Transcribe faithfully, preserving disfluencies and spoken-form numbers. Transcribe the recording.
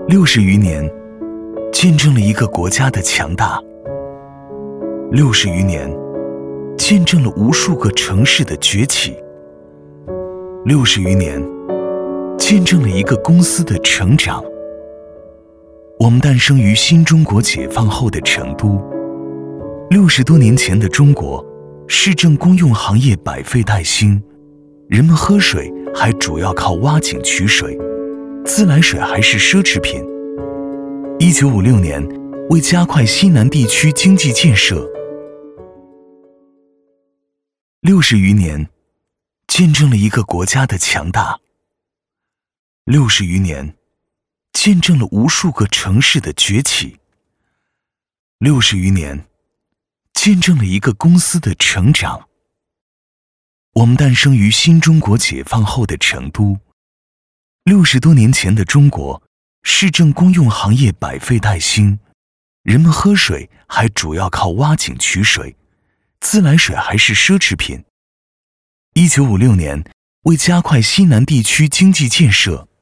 六十余年，见证了一个国家的强大；六十余年，见证了无数个城市的崛起；六十余年，见证了一个公司的成长。我们诞生于新中国解放后的成都。六十多年前的中国，市政公用行业百废待兴，人们喝水还主要靠挖井取水，自来水还是奢侈品。一九五六年，为加快西南地区经济建设，六十余年，见证了一个国家的强大；六十余年，见证了无数个城市的崛起；六十余年，见证了一个公司的成长。我们诞生于新中国解放后的成都。六十多年前的中国，市政公用行业百废待兴，人们喝水还主要靠挖井取水，自来水还是奢侈品。一九五六年，为加快西南地区经济建设，